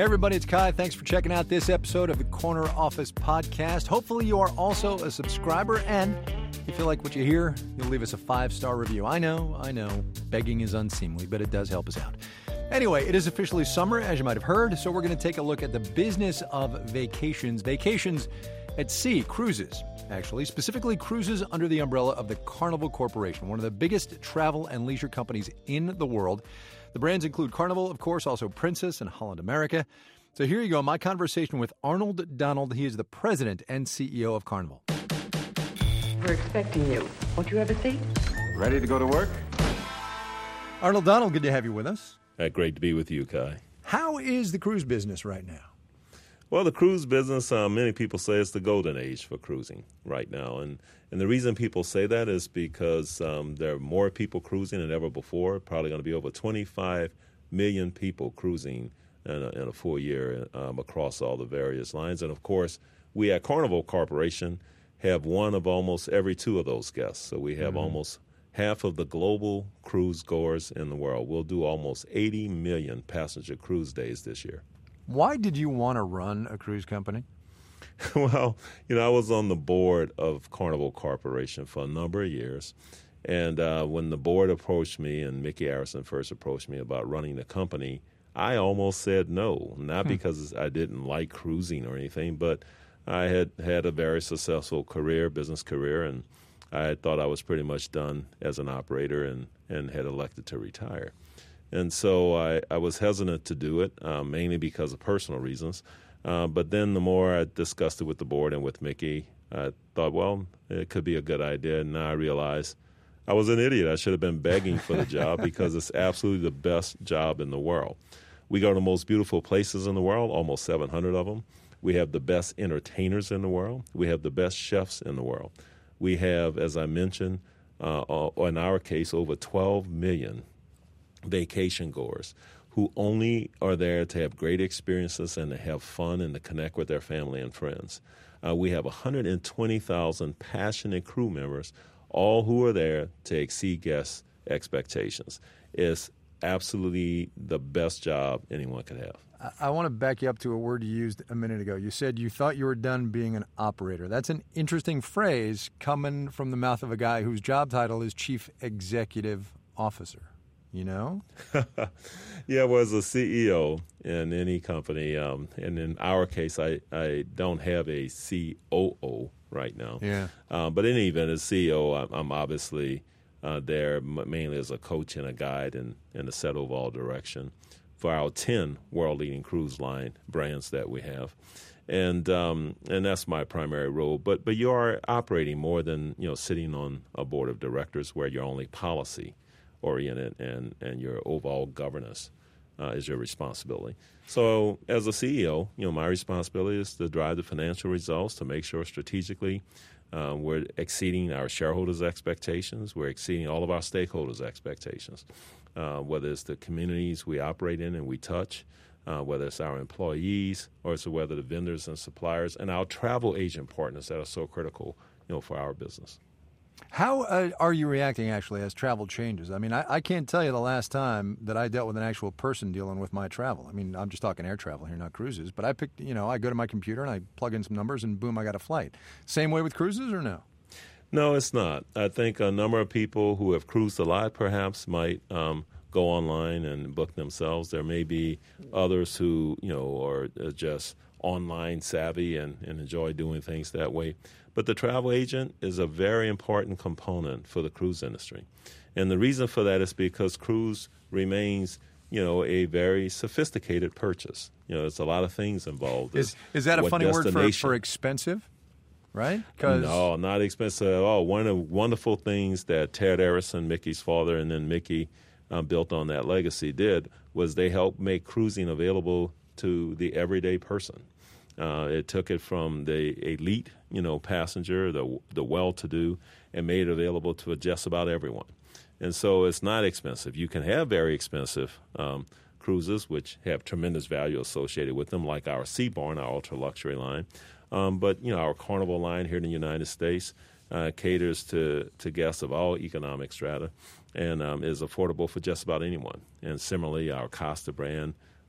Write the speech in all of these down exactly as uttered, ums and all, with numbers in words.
Hey everybody, it's Kai. Thanks for checking out this episode of the Corner Office Podcast. Hopefully you are also a subscriber, and if you feel like what you hear, you'll leave us a five-star review. I know, I know, begging is unseemly, but it does help us out. Anyway, it is officially summer, as you might have heard, so we're going to take a look at the business of vacations. Vacations at sea, cruises, actually, specifically cruises under the umbrella of the Carnival Corporation, one of the biggest travel and leisure companies in the world. The brands include Carnival, of course, also Princess and Holland America. So here you go, my conversation with Arnold Donald. He is the president and C E O of Carnival. We're expecting you. Won't you have a seat? Ready to go to work? Arnold Donald, good to have you with us. Uh, great to be with you, Kai. How is the cruise business right now? Well, the cruise business, uh, many people say it's the golden age for cruising right now. And, and the reason people say that is because um, there are more people cruising than ever before, probably going to be over twenty-five million people cruising in a, in a full year um, across all the various lines. And, of course, we at Carnival Corporation have one of almost every two of those guests. So we have mm-hmm. almost half of the global cruise goers in the world. We'll do almost eighty million passenger cruise days this year. Why did you want to run a cruise company? Well, you know, I was on the board of Carnival Corporation for a number of years. And uh, when the board approached me and Mickey Arison first approached me about running the company, I almost said no, not hmm. because I didn't like cruising or anything, but I had had a very successful career, business career, and I thought I was pretty much done as an operator and, and had elected to retire. And so I, I was hesitant to do it, uh, mainly because of personal reasons. Uh, but then the more I discussed it with the board and with Mickey, I thought, well, it could be a good idea. And now I realize I was an idiot. I should have been begging for the job because it's absolutely the best job in the world. We go to the most beautiful places in the world, almost seven hundred of them. We have the best entertainers in the world. We have the best chefs in the world. We have, as I mentioned, uh, in our case, over twelve million vacation goers who only are there to have great experiences and to have fun and to connect with their family and friends. Uh, we have one hundred twenty thousand passionate crew members, all who are there to exceed guests' expectations. It's absolutely the best job anyone could have. I, I want to back you up to a word you used a minute ago. You said you thought you were done being an operator. That's an interesting phrase coming from the mouth of a guy whose job title is Chief Executive Officer. You know? Yeah, well, as a C E O in any company, um, and in our case, I, I don't have a C O O right now. Yeah. Uh, but in any event, as C E O, I'm, I'm obviously uh, there mainly as a coach and a guide and, and a set overall direction for our ten world-leading cruise line brands that we have. And um, and that's my primary role. But but you are operating more than, you know, sitting on a board of directors where you're only policy oriented and, and your overall governance uh, is your responsibility. So as a C E O, you know, my responsibility is to drive the financial results, to make sure strategically uh, we're exceeding our shareholders' expectations, we're exceeding all of our stakeholders' expectations, uh, whether it's the communities we operate in and we touch, uh, whether it's our employees, or it's whether the vendors and suppliers and our travel agent partners that are so critical, you know, for our business. How uh, are you reacting, actually, as travel changes? I mean, I, I can't tell you the last time that I dealt with an actual person dealing with my travel. I mean, I'm just talking air travel here, not cruises. But I picked, you know, I go to my computer and I plug in some numbers and boom, I got a flight. Same way with cruises or no? No, it's not. I think a number of people who have cruised a lot perhaps might um, go online and book themselves. There may be others who, you know, are just online savvy and, and enjoy doing things that way. But the travel agent is a very important component for the cruise industry. And the reason for that is because cruise remains, you know, a very sophisticated purchase. You know, there's a lot of things involved. Is, is that a funny word for, for expensive? Right? No, not expensive at all. One of the wonderful things that Ted Arison, Mickey's father, and then Mickey um, built on that legacy did was they helped make cruising available to the everyday person. Uh, it took it from the elite, you know, passenger, the the well-to-do, and made it available to just about everyone. And so it's not expensive. You can have very expensive um, cruises, which have tremendous value associated with them, like our Seabourn, our ultra-luxury line. Um, but, you know, our Carnival line here in the United States uh, caters to, to guests of all economic strata and um, is affordable for just about anyone. And similarly, our Costa brand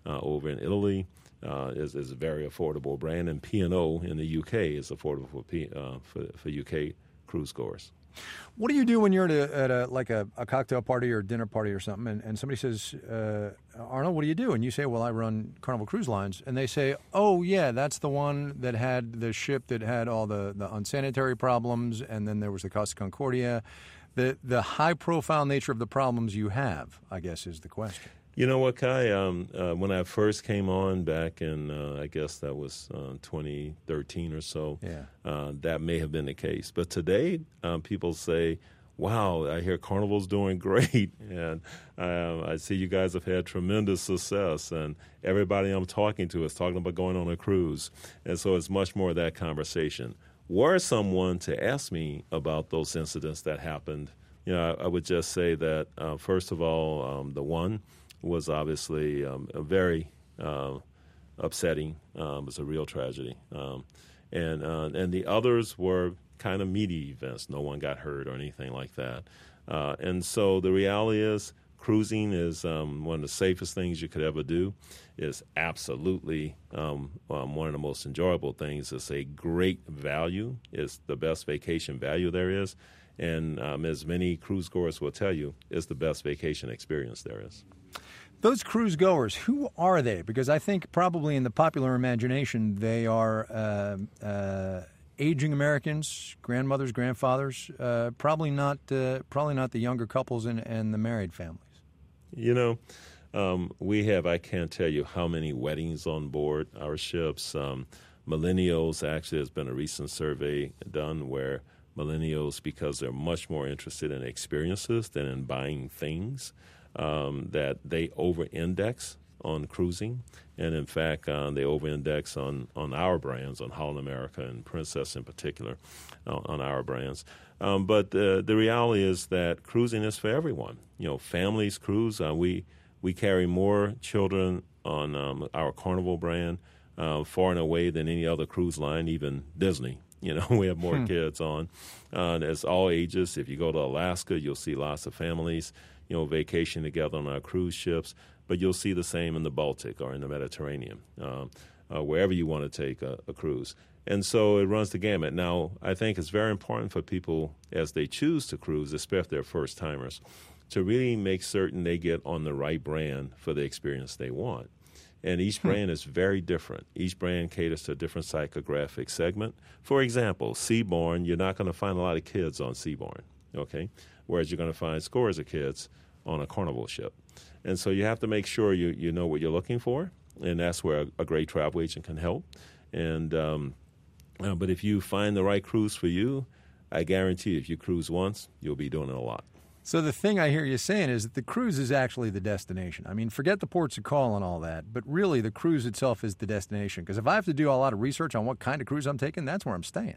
uh, over in Italy uh, is, is a very affordable brand, and P and O in the U K is affordable for, P, uh, for, for U K cruise goers. What do you do when you're at a, at a like a, a cocktail party or a dinner party or something, and, and somebody says, uh, Arnold, what do you do? And you say, well, I run Carnival Cruise Lines. And they say, oh, yeah, that's the one that had the ship that had all the, the unsanitary problems, and then there was the Costa Concordia. The, the high-profile nature of the problems you have, I guess, is the question. You know what, Kai? Um, uh, when I first came on back in, uh, I guess that was uh, twenty thirteen or so, yeah. uh, that may have been the case. But today, um, people say, wow, I hear Carnival's doing great, and uh, I see you guys have had tremendous success, and everybody I'm talking to is talking about going on a cruise. And so it's much more of that conversation. Were someone to ask me about those incidents that happened, you know, I, I would just say that, uh, first of all, um, the one was obviously um, a very uh, upsetting. Um, it was a real tragedy. Um, and uh, and the others were kind of meaty events. No one got hurt or anything like that. Uh, and so the reality is cruising is um, one of the safest things you could ever do. It's absolutely um, um, one of the most enjoyable things. It's a great value. It's the best vacation value there is. And um, as many cruise goers will tell you, it's the best vacation experience there is. Those cruise goers, who are they? Because I think probably in the popular imagination, they are uh, uh, aging Americans, grandmothers, grandfathers, uh, probably not uh, probably not the younger couples and, and the married families. You know, um, we have, I can't tell you how many weddings on board our ships. Um, millennials, actually, there's been a recent survey done where millennials, because they're much more interested in experiences than in buying things, Um, that they over-index on cruising. And, in fact, uh, they over-index on, on our brands, on Holland America and Princess in particular, uh, on our brands. Um, but uh, the reality is that cruising is for everyone. You know, families cruise. Uh, we, we carry more children on um, our Carnival brand uh, far and away than any other cruise line, even Disney. You know, we have more hmm. kids on. Uh, and it's all ages. If you go to Alaska, you'll see lots of families, you know, vacation together on our cruise ships, but you'll see the same in the Baltic or in the Mediterranean, um, uh, wherever you want to take a, a cruise. And so it runs the gamut. Now, I think it's very important for people as they choose to cruise, especially if they're first-timers, to really make certain they get on the right brand for the experience they want. And each brand is very different. Each brand caters to a different psychographic segment. For example, Seabourn, you're not going to find a lot of kids on Seabourn, okay? Whereas you're going to find scores of kids on a Carnival ship. And so you have to make sure you, you know what you're looking for, and that's where a, a great travel agent can help. And um, uh, but if you find the right cruise for you, I guarantee you, if you cruise once, you'll be doing it a lot. So the thing I hear you saying is that the cruise is actually the destination. I mean, forget the ports of call and all that, but really the cruise itself is the destination. Because if I have to do a lot of research on what kind of cruise I'm taking, that's where I'm staying.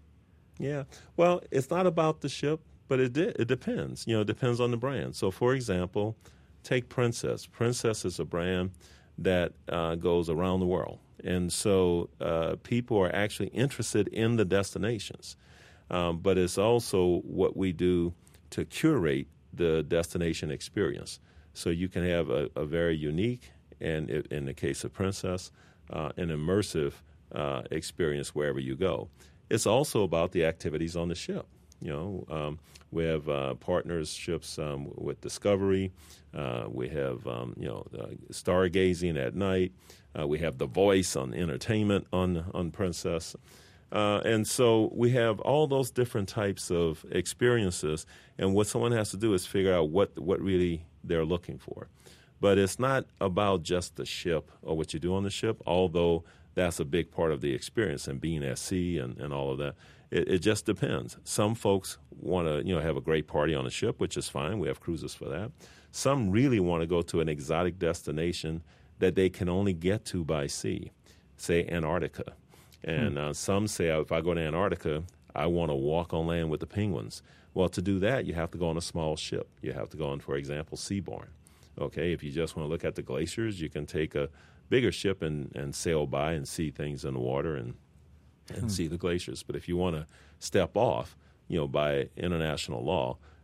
Yeah. Well, it's not about the ship, but it de- it depends. You know, it depends on the brand. So, for example, take Princess. Princess is a brand that uh, goes around the world. And so uh, people are actually interested in the destinations. Um, but it's also what we do to curate the destination experience. So you can have a, a very unique, and in the case of Princess, uh, an immersive uh, experience wherever you go. It's also about the activities on the ship. You know, um, we have uh, partnerships um, with Discovery. Uh, we have, um, you know, uh, stargazing at night. Uh, we have The Voice on entertainment on on Princess. Uh, and so we have all those different types of experiences, and what someone has to do is figure out what, what really they're looking for. But it's not about just the ship or what you do on the ship, although that's a big part of the experience and being at sea and, and all of that. It, it just depends. Some folks want to, you know, have a great party on a ship, which is fine. We have cruises for that. Some really want to go to an exotic destination that they can only get to by sea, say Antarctica. And uh, some say, if I go to Antarctica, I want to walk on land with the penguins. Well, to do that, you have to go on a small ship. You have to go on, for example, Seabourn. Okay, if you just want to look at the glaciers, you can take a bigger ship and, and sail by and see things in the water and and hmm. see the glaciers. But if you want to step off, you know, by international law,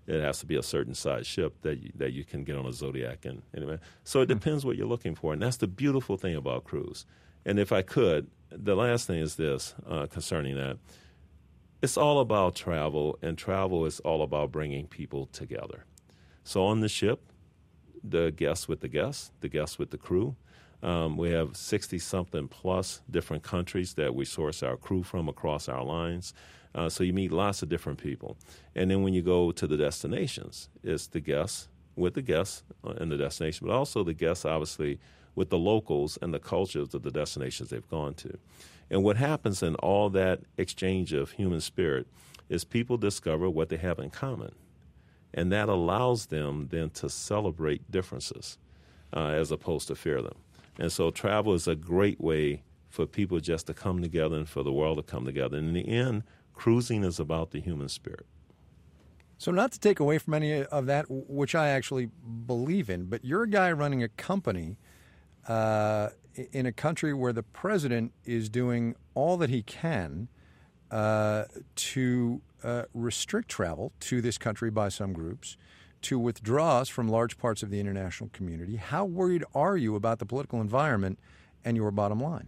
it has to be a certain size ship that you, that you can get on a Zodiac. And anyway, so it depends what you're looking for, and that's the beautiful thing about cruise. And if I could, the last thing is this uh, concerning that. It's all about travel, and travel is all about bringing people together. So on the ship, the guests with the guests, the guests with the crew. Um, we have sixty-something plus different countries that we source our crew from across our lines. Uh, so you meet lots of different people. And then when you go to the destinations, it's the guests with the guests in the destination, but also the guests, obviously, with the locals and the cultures of the destinations they've gone to. And what happens in all that exchange of human spirit is people discover what they have in common. And that allows them then to celebrate differences uh, as opposed to fear them. And so travel is a great way for people just to come together and for the world to come together. And in the end, cruising is about the human spirit. So not to take away from any of that, which I actually believe in, but you're a guy running a company uh, in a country where the president is doing all that he can uh, to uh, restrict travel to this country by some groups, to withdraw us from large parts of the international community. How worried are you about the political environment and your bottom line?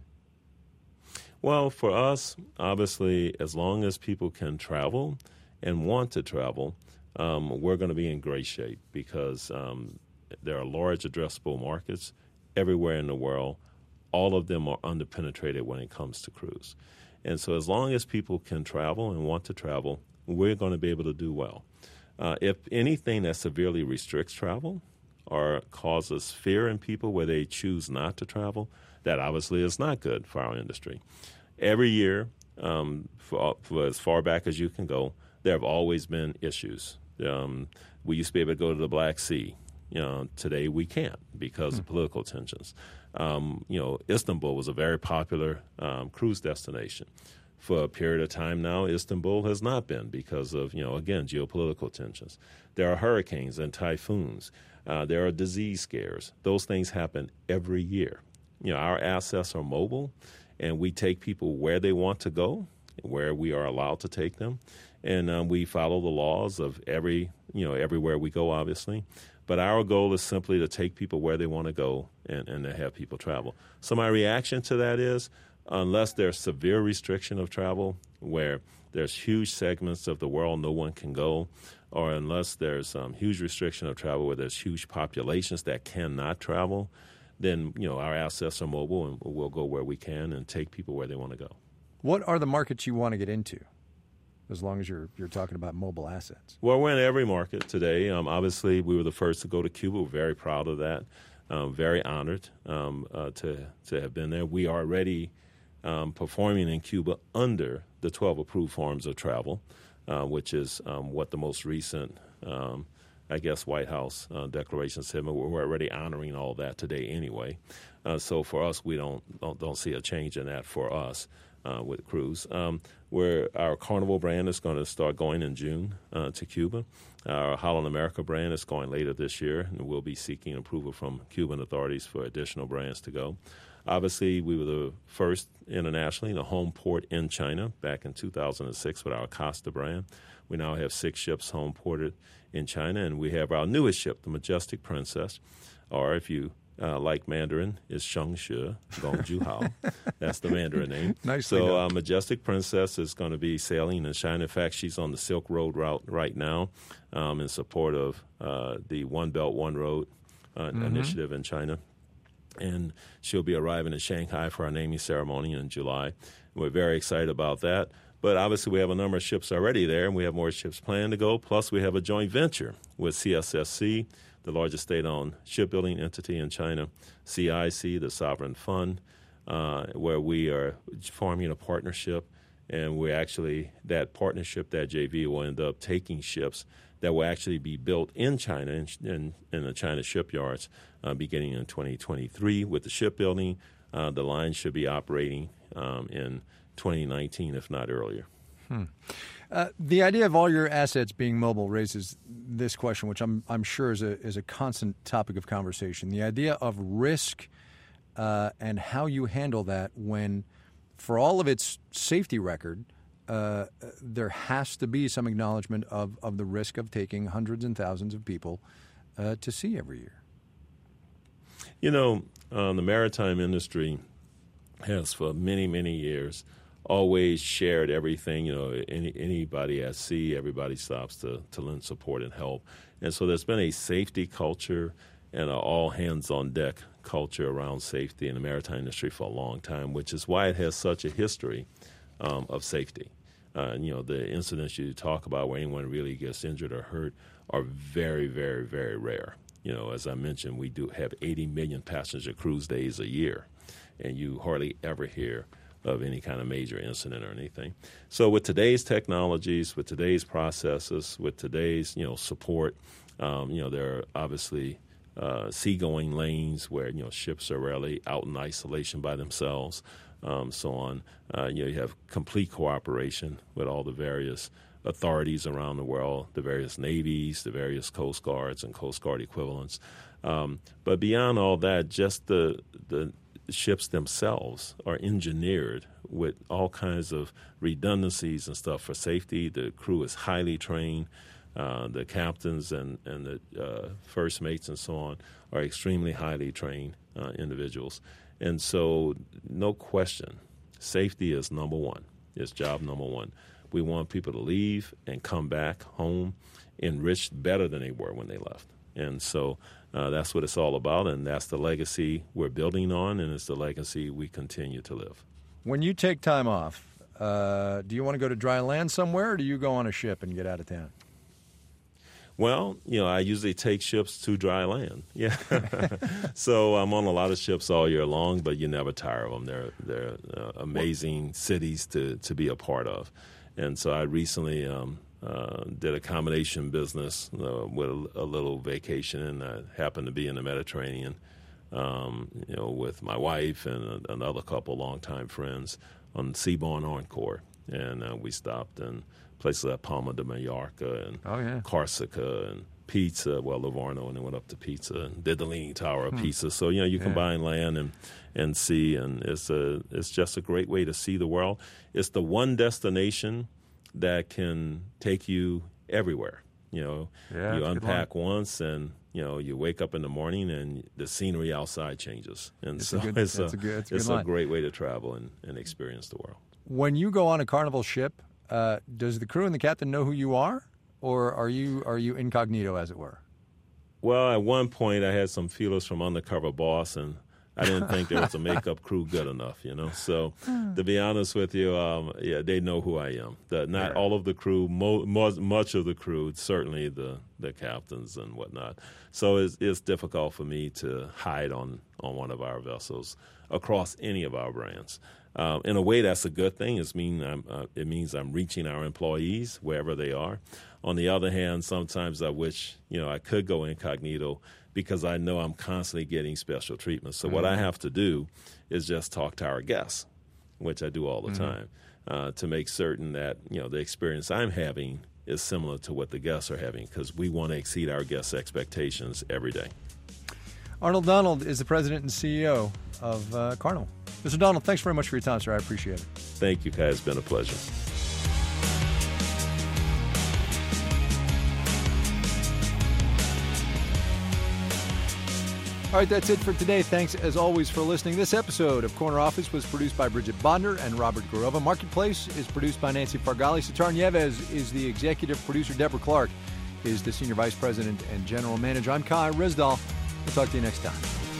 Well, for us, obviously, as long as people can travel and want to travel, um, we're going to be in great shape because um, there are large addressable markets everywhere in the world. All of them are underpenetrated when it comes to cruise. And so as long as people can travel and want to travel, we're going to be able to do well. Uh, if anything that severely restricts travel or causes fear in people where they choose not to travel, that obviously is not good for our industry. Every year, um, for, for as far back as you can go, there have always been issues. Um, we used to be able to go to the Black Sea. You know, today we can't because mm. of political tensions. Um, you know, Istanbul was a very popular um, cruise destination. For a period of time now, Istanbul has not been because of, you know, again, geopolitical tensions. There are hurricanes and typhoons. Uh, there are disease scares. Those things happen every year. You know, our assets are mobile, and we take people where they want to go, where we are allowed to take them, and um, we follow the laws of every, you know, everywhere we go, obviously. But our goal is simply to take people where they want to go and, and to have people travel. So my reaction to that is, unless there's severe restriction of travel where there's huge segments of the world no one can go, or unless there's um, huge restriction of travel where there's huge populations that cannot travel, then, you know, our assets are mobile and we'll go where we can and take people where they want to go. What are the markets you want to get into, as long as you're you're talking about mobile assets? Well, we're in every market today. Um, obviously, we were the first to go to Cuba. We're very proud of that. Um, very honored um, uh, to to have been there. We are already um, performing in Cuba under the twelve approved forms of travel, uh, which is um, what the most recent, um, I guess, White House uh, declaration said. We're already honoring all that today anyway. Uh, so for us, we don't, don't don't see a change in that for us. Uh, with cruise, um, where our Carnival brand is going to start going in June uh, to Cuba. Our Holland America brand is going later this year, and we'll be seeking approval from Cuban authorities for additional brands to go. Obviously, we were the first internationally, the home port in China back in two thousand six with our Costa brand. We now have six ships home ported in China, and we have our newest ship, the Majestic Princess, or if you Uh, like Mandarin, is Shengshi Gongju Hao. That's the Mandarin name. Nicely so done. uh, Majestic Princess is going to be sailing in China. In fact, she's on the Silk Road route right now um, in support of uh, the One Belt, One Road uh, mm-hmm. initiative in China. And she'll be arriving in Shanghai for our naming ceremony in July. We're very excited about that. But obviously, we have a number of ships already there, and we have more ships planned to go. Plus, we have a joint venture with C S S C, the largest state-owned shipbuilding entity in China, C I C, the sovereign fund, uh, where we are forming a partnership, and we actually, that partnership, that J V, will end up taking ships that will actually be built in China, in, in, in the China shipyards, uh, beginning in twenty twenty-three. With the shipbuilding, uh, the line should be operating um, in twenty nineteen, if not earlier. Hmm. Uh, the idea of all your assets being mobile raises this question, which I'm I'm sure is a is a constant topic of conversation. The idea of risk uh, and how you handle that when, for all of its safety record, uh, there has to be some acknowledgement of, of the risk of taking hundreds and thousands of people uh, to sea every year. You know, uh, the maritime industry has for many, many years always shared everything. You know, any, anybody at sea, everybody stops to, to lend support and help. And so there's been a safety culture and an all-hands-on-deck culture around safety in the maritime industry for a long time, which is why it has such a history um, of safety. Uh, and, you know, the incidents you talk about where anyone really gets injured or hurt are very, very, very rare. You know, as I mentioned, we do have eighty million passenger cruise days a year, and you hardly ever hear of any kind of major incident or anything. So with today's technologies, with today's processes, with today's, you know, support, um, you know, there are obviously uh, seagoing lanes where, you know, ships are rarely out in isolation by themselves, um, so on. Uh, you know, you have complete cooperation with all the various authorities around the world, the various navies, the various Coast Guards and Coast Guard equivalents. Um, but beyond all that, just the the ships themselves are engineered with all kinds of redundancies and stuff for safety. The crew is highly trained. Uh, the captains and, and the uh, first mates and so on are extremely highly trained uh, individuals. And so, no question, safety is number one. It's job number one. We want people to leave and come back home enriched better than they were when they left. And so uh, that's what it's all about, and that's the legacy we're building on, and it's the legacy we continue to live. When you take time off, uh, do you want to go to dry land somewhere, or do you go on a ship and get out of town? Well, you know, I usually take ships to dry land. Yeah, so I'm on a lot of ships all year long, but you never tire of them. They're they're uh, amazing cities to to be a part of. And so I recently um, uh, did a combination business uh, with a, a little vacation, and I happened to be in the Mediterranean, um, you know, with my wife and a, another couple longtime friends on Seabourn Encore, and uh, we stopped in places like Palma de Mallorca and oh, yeah. Corsica and Pizza, well, Livorno, and then went up to Pizza and did the Leaning Tower of hmm. Pisa. So, you know, you yeah. combine land and, and sea, and it's a it's just a great way to see the world. It's the one destination that can take you everywhere. You know, yeah, you unpack once, and you know, you wake up in the morning, and the scenery outside changes. And it's so a good, it's, a, a, good, it's, a, it's good a great way to travel and, and experience the world. When you go on a Carnival ship, uh, does the crew and the captain know who you are, or are you are you incognito, as it were? Well, at one point, I had some feelers from Undercover Boss, and I didn't think there was a makeup crew good enough, you know. So, to be honest with you, um, yeah, they know who I am. The, not right. all of the crew, mo- mo- much of the crew, certainly the, the captains and whatnot. So it's, it's difficult for me to hide on, on one of our vessels across any of our brands. Um, in a way, that's a good thing. It's mean I'm, uh, it means I'm reaching our employees wherever they are. On the other hand, sometimes I wish, you know, I could go incognito because I know I'm constantly getting special treatment. So mm-hmm. what I have to do is just talk to our guests, which I do all the mm-hmm. time, uh, to make certain that, you know, the experience I'm having is similar to what the guests are having, because we want to exceed our guests' expectations every day. Arnold Donald is the president and C E O of uh, Carnival. Mister Donald, thanks very much for your time, sir. I appreciate it. Thank you, Kai. It's been a pleasure. All right, that's it for today. Thanks, as always, for listening. This episode of Corner Office was produced by Bridget Bonder and Robert Garova. Marketplace is produced by Nancy Fargali. Sitar Nieves is the executive producer. Deborah Clark is the senior vice president and general manager. I'm Kai Rizdal. We'll talk to you next time.